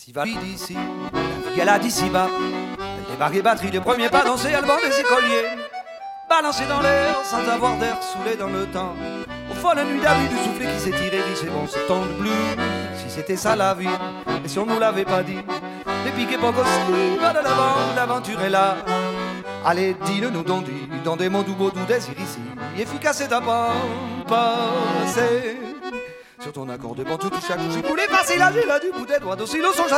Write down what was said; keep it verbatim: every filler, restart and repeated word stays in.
Si va d'ici, la vie elle a d'ici bas. Elle débarque les batteries de premier pas danser à le bord des écoliers. Balancé dans l'air sans avoir d'air, saoulé dans le temps. Au fond la nuit d'abus du soufflet qui s'est tiré, c'est bon, c'est temps de bleu. Si c'était ça la vie, et si on nous l'avait pas dit. Les piquets pas aussi, va de l'avant, l'aventure est là. Allez, dis-le-nous donc, dis, dans des mots doux, beaux, doux désirs ici. Efficace et d'abord passé. Sur ton accord de bon tout chaque jour, j'ai coulé, passé là, j'ai là du bout des doigts, d'aussi le son.